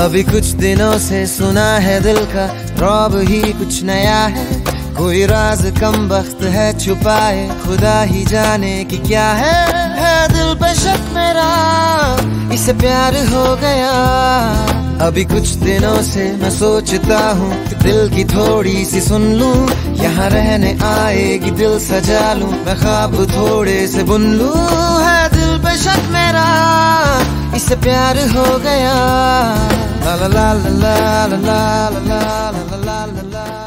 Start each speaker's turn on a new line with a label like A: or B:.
A: अभी कुछ दिनों से सुना है दिल का रौब ही कुछ नया है। कोई राज कम वक्त है छुपाए, खुदा ही जाने कि क्या है दिल पे शक मेरा, इसे प्यार हो गया। अभी कुछ दिनों से मैं सोचता हूँ दिल की थोड़ी सी सुन लूं, यहाँ रहने आएगी दिल सजा लूं, मैं ख्वाब थोड़े से बुन लूं। है दिल पे शक मेरा, इसे प्यार हो गया। ला ला ला ला ला ला ला ला ला ला ला ला।